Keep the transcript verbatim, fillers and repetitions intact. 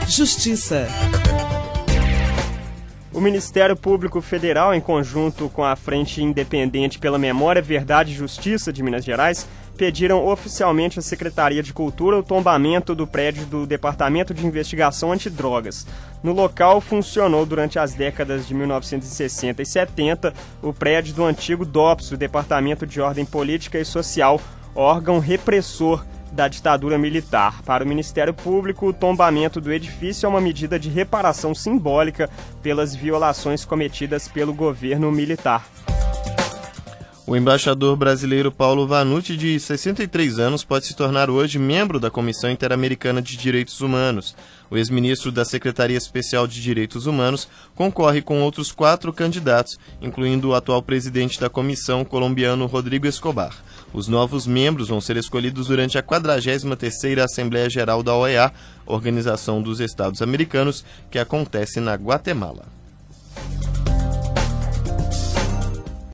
Justiça. O Ministério Público Federal, em conjunto com a Frente Independente pela Memória, Verdade e Justiça de Minas Gerais, pediram oficialmente à Secretaria de Cultura o tombamento do prédio do Departamento de Investigação Antidrogas. No local funcionou durante as décadas de mil novecentos e sessenta e setenta o prédio do antigo DOPS, o Departamento de Ordem Política e Social, órgão repressor da ditadura militar. Para o Ministério Público, o tombamento do edifício é uma medida de reparação simbólica pelas violações cometidas pelo governo militar. O embaixador brasileiro Paulo Vanucci, de sessenta e três anos, pode se tornar hoje membro da Comissão Interamericana de Direitos Humanos. O ex-ministro da Secretaria Especial de Direitos Humanos concorre com outros quatro candidatos, incluindo o atual presidente da comissão, colombiano Rodrigo Escobar. Os novos membros vão ser escolhidos durante a quadragésima terceira Assembleia Geral da O E A, Organização dos Estados Americanos, que acontece na Guatemala.